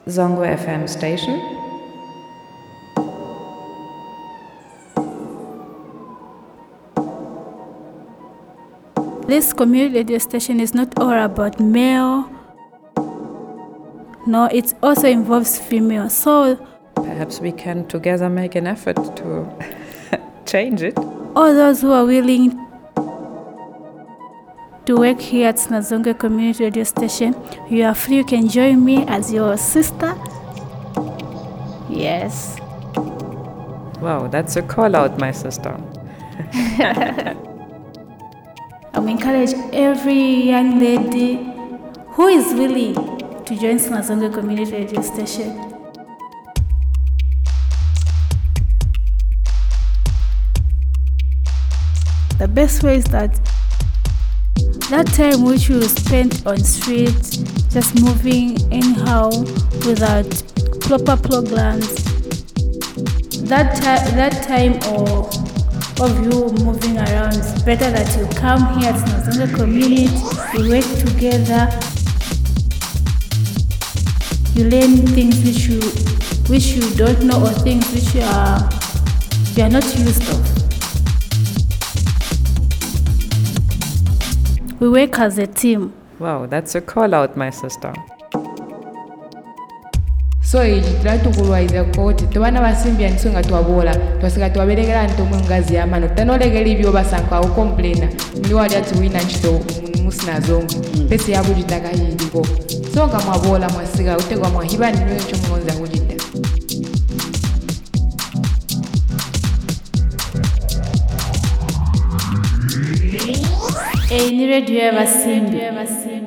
Zongo FM station. This community radio station is not all about male. No, it also involves female. So perhaps we can together make an effort to change it. All those who are willing to work here at Snazonge Community Radio Station, you are free. You can join me as your sister. Yes. Wow, that's a call out, my sister. I encourage every young lady who is willing to join Snazonge Community Radio Station. The best way is that time which you spent on street, just moving anyhow without proper programs, that time of you moving around, it's better that you come here at Snazonge Community, you work together, you learn things which you don't know, or things which you are not used to. We work as a team. Wow, that's a call out, my sister. So ekitira tukulwaiza koti tebana basimbya nsonga twabola twasiga twaberegera ntomu ngazi yamano tanolegera ibyo basanka au complainer ndi wali ati wina nchito musinazongo pese yabujitaka yiriko so nga mwabola mwasiga utegwa mwahiba niyo ncho mmonza kujita ni radio y'abasimbya